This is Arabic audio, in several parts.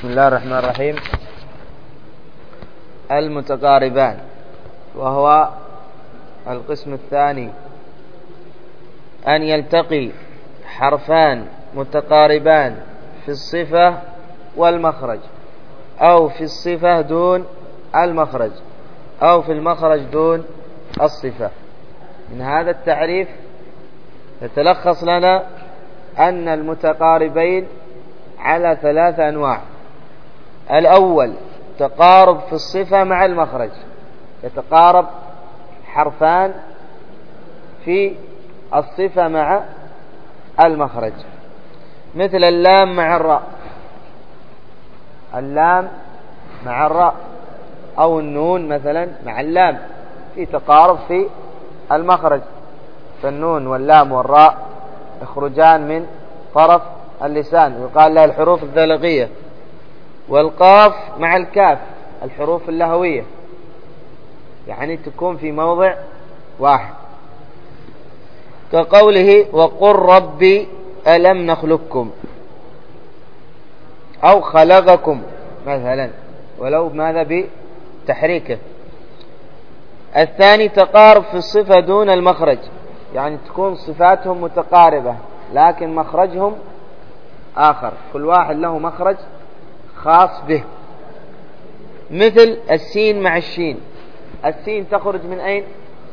بسم الله الرحمن الرحيم. المتقاربان، وهو القسم الثاني، أن يلتقي حرفان متقاربان في الصفة والمخرج، أو في الصفة دون المخرج، أو في المخرج دون الصفة. من هذا التعريف يتلخص لنا أن المتقاربين على 3 أنواع. الأول تقارب في الصفة مع المخرج، يتقارب حرفان في الصفة مع المخرج، مثل اللام مع الراء، اللام مع الراء، أو النون مثلا مع اللام، في تقارب في المخرج، فالنون واللام والراء يخرجان من طرف اللسان، ويقال لها الحروف الذلقية. والقاف مع الكاف، الحروف اللهوية، يعني تكون في موضع واحد، كقوله وقل ربي ألم نخلقكم، أو خلقكم مثلا، ولو ماذا بتحريكه. الثاني تقارب في الصفة دون المخرج، يعني تكون صفاتهم متقاربة لكن مخرجهم آخر، كل واحد له مخرج خاص به، مثل السين مع الشين. السين تخرج من أين؟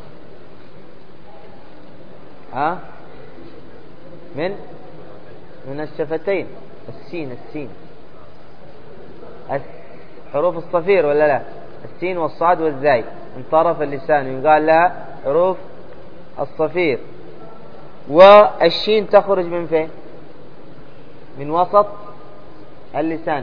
من الشفتين. السين حروف الصفير ولا لا؟ السين والصاد والزاي من طرف اللسان، يقال لها حروف الصفير. والشين تخرج من فين؟ من وسط اللسان،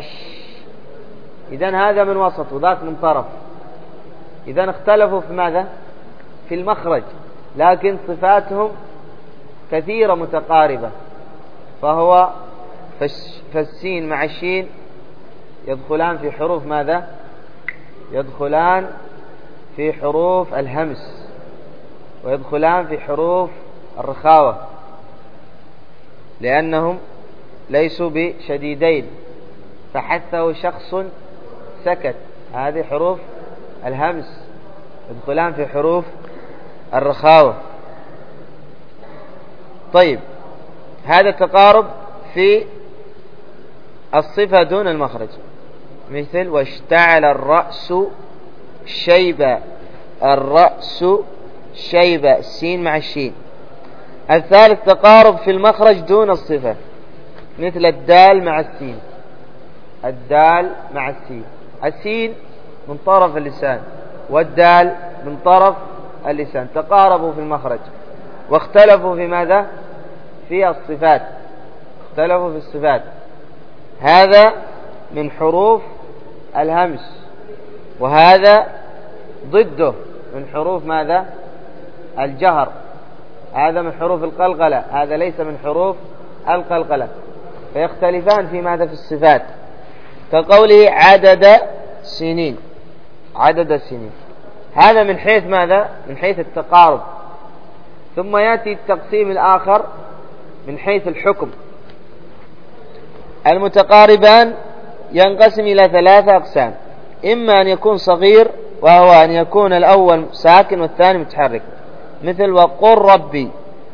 إذن هذا من وسط وذاك من طرف، إذن اختلفوا في ماذا؟ في المخرج، لكن صفاتهم كثيرة متقاربة، فهو فالسين مع الشين يدخلان في حروف ماذا؟ يدخلان في حروف الهمس، ويدخلان في حروف الرخاوة، لأنهم ليسوا بشديدين، فحثه شخص سكت، هذه حروف الهمس، يدخلان في حروف الرخاوة. طيب، هذا تقارب في الصفة دون المخرج، مثل واشتعل الرأس شيبة، الرأس شيبة، السين مع الشين. الثالث تقارب في المخرج دون الصفة، مثل الدال مع السين، الدال مع السين، السين من طرف اللسان والدال من طرف اللسان، تقاربوا في المخرج، واختلفوا في ماذا؟ في الصفات، اختلفوا في الصفات. هذا من حروف الهمس، وهذا ضده من حروف ماذا؟ الجهر. هذا من حروف القلقلة، هذا ليس من حروف القلقلة، فيختلفان في ماذا؟ في الصفات، كقوله عدد سنين، عدد السنين، هذا من حيث ماذا؟ من حيث التقارب. ثم يأتي التقسيم الآخر من حيث الحكم. المتقاربان ينقسم إلى 3 أقسام، إما أن يكون صغير، وهو أن يكون الأول ساكن والثاني متحرك، مثل وقل ربي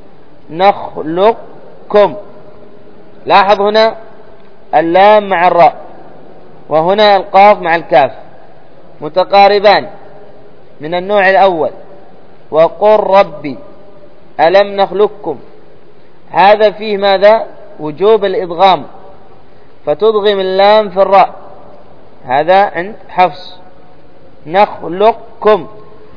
نخلقكم. لاحظ هنا اللام مع الراء، وهنا القاف مع الكاف، متقاربان من النوع الأول. وقل ربي ألم نخلقكم، هذا فيه ماذا؟ وجوب الإدغام، فتدغم اللام في الراء، هذا عند حفص. نخلقكم.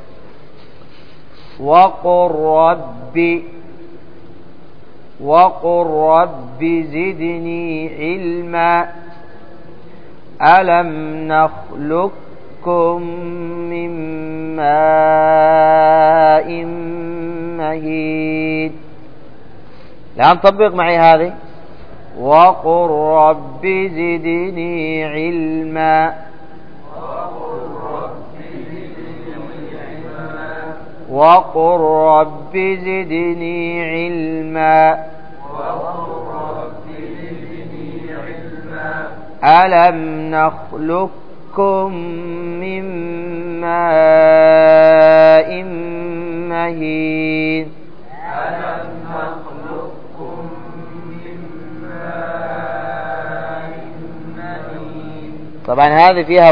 وقل ربي زدني علما، ألم نخلقكم من ماء مهين. الآن طبق معي هذه، وقل ربي زدني علما، وقل ربي زدني علما، ألم نخلقكم من ماء مهين. ألم نخلقكم من ماء مهين. طبعا هذه فيها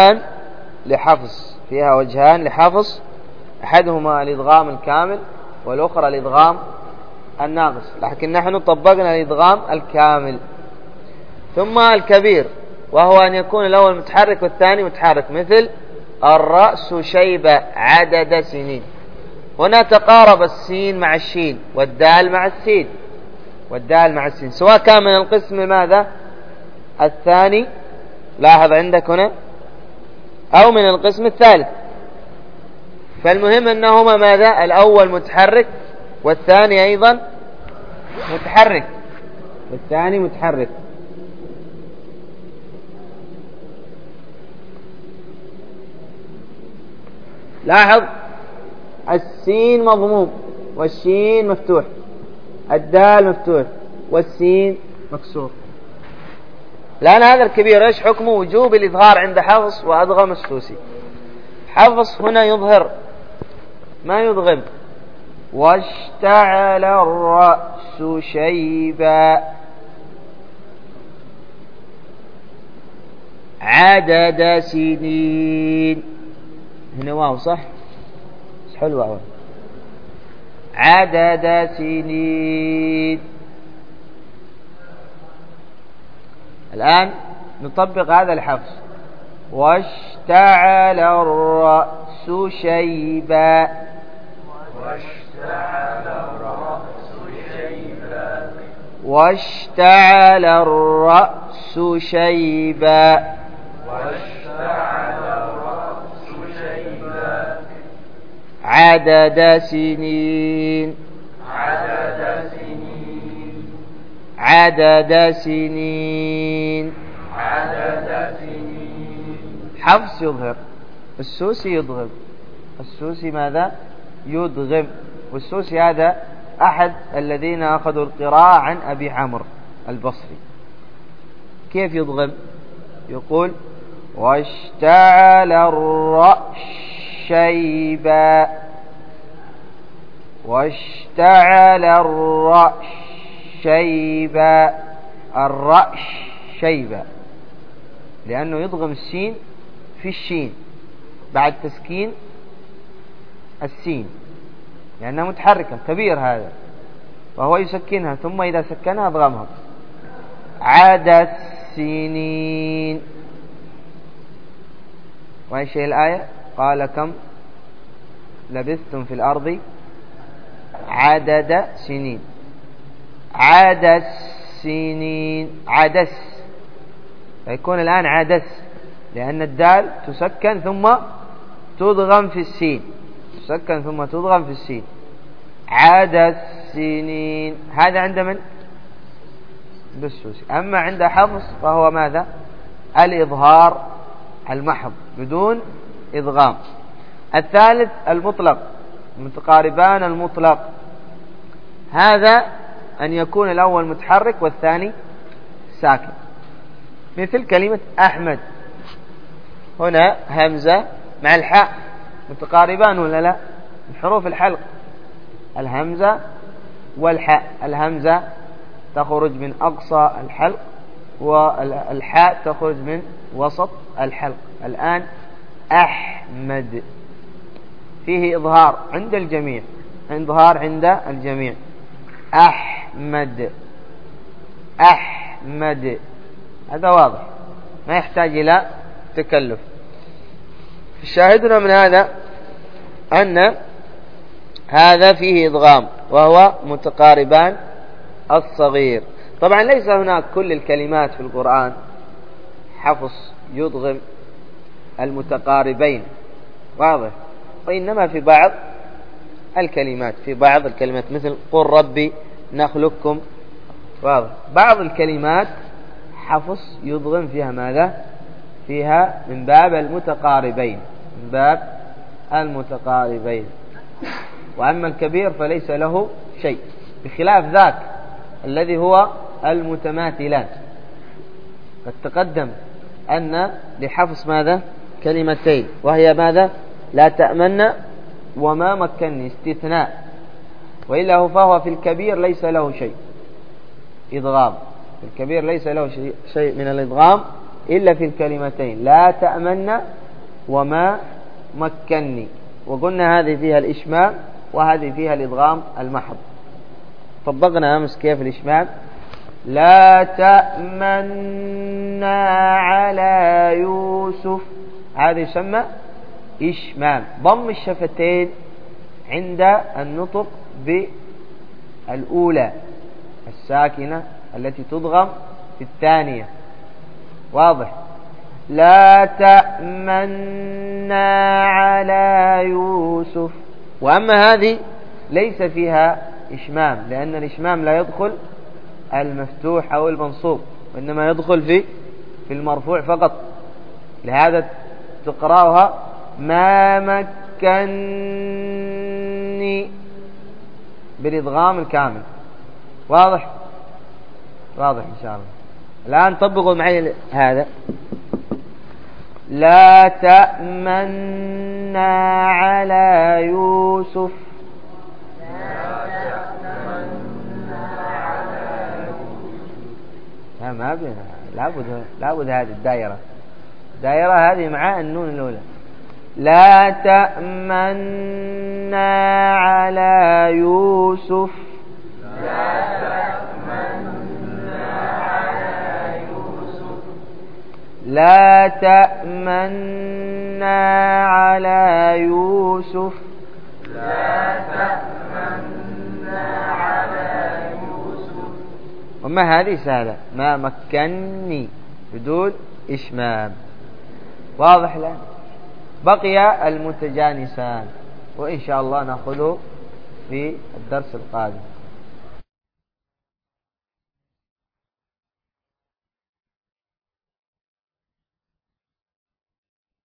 وجهان لحفظ، أحدهما الإدغام الكامل والأخرى الإدغام الناقص، لكن نحن طبقنا الإدغام الكامل. ثم الكبير، وهو أن يكون الأول متحرك والثاني متحرك، مثل الرأس شيبة عدد سنين. هنا تقارب السين مع الشين والدال مع السين، سواء كان من القسم ماذا الثاني، لاحظ عندك هنا، أو من القسم الثالث. فالمهم أنهما ماذا؟ الأول متحرك والثاني أيضا متحرك. لاحظ السين مضموم والشين مفتوح، الدال مفتوح والسين مكسور. لأن هذا الكبير ايش حكمه؟ وجوب الإظهار عند حفص وأدغم السوسي. حفص هنا يظهر ما يدغم. واشتعل الرأس شيبا عدد سنين. هنا واو صح؟ حلوة واو. عدد سنين. الآن نطبق هذا الحفص. واشتعل الرأس شيبا. واشتعل الرأس شيبا. عدد سنين. حفص يظهر، السوسي يضغم. السوسي ماذا؟ يدغم. والسوسي هذا أحد الذين أخذوا القراءة عن أبي عمرو البصري. كيف يضغم؟ يقول واشتعل الرأس شيبا. واشتعل الرأس شيبا. الرأس شيبا، لأنه يضغم السين في الشين بعد تسكين السين، لأنها متحركة كبير هذا، وهو يسكنها ثم إذا سكنها أضغمها. عدد سنين. وإيش هي الآية؟ قال كم لبثتم في الأرض عدد سنين. عدد سنين. عدس، فيكون الآن عدس، لأن الدال تسكن ثم تضغم في السين. عدد سنين. هذا عند من؟ بالسوسي. أما عند حفص فهو ماذا؟ الإظهار المحض بدون إدغام. الثالث المطلق، متقاربان المطلق. هذا أن يكون الأول متحرك والثاني ساكن، مثل كلمة أحمد. هنا همزة مع الحاء متقاربان ولا لا؟ حروف الحلق الهمزة والحاء. الهمزة تخرج من أقصى الحلق والحاء تخرج من وسط الحلق. الآن أحمد فيه إظهار عند الجميع، أحمد. هذا واضح ما يحتاج إلى تكلف. شاهدنا من هذا أن هذا فيه إدغام وهو متقاربان الصغير. طبعا ليس هناك كل الكلمات في القرآن حفص يدغم المتقاربين، واضح، وإنما في بعض الكلمات، مثل قل ربي نخلقكم، واضح. بعض الكلمات حفص يدغم فيها ماذا؟ فيها من باب المتقاربين. وأما الكبير فليس له شيء، بخلاف ذاك الذي هو المتماثلان. قد تقدم أن لحفص ماذا؟ كلمتين، وهي ماذا؟ لا تأمن وما مكني، استثناء، وإلا فهو في الكبير ليس له شيء إدغام، في الكبير ليس له شيء من الإدغام إلا في الكلمتين لا تأمن وما مكني، وقلنا هذه فيها الإشمام وهذه فيها الإدغام المحض. طبقنا أمس كيف الإشمام. لا تأمنا على يوسف، هذا يسمى إشمام، ضم الشفتين عند النطق بالأولى الساكنة التي تضغم في الثانية. واضح؟ لا تأمنا على يوسف. وأما هذه ليس فيها إشمام، لأن الإشمام لا يدخل المفتوح أو المنصوب، وإنما يدخل في المرفوع فقط. لهذا تقرأها ما مكني بالإدغام الكامل. واضح؟ واضح إن شاء الله. الآن طبقوا معي هذا. لا تأمنا على يوسف. ما بينا، لابد هذه الدائرة هذه مع النون الأولى. لا تأمنا على يوسف. لا تأمنا على يوسف. وما هذه سهلة، ما مكني بدون إشمام. واضح الآن؟ بقي المتجانسان، وإن شاء الله نأخذه في الدرس القادم.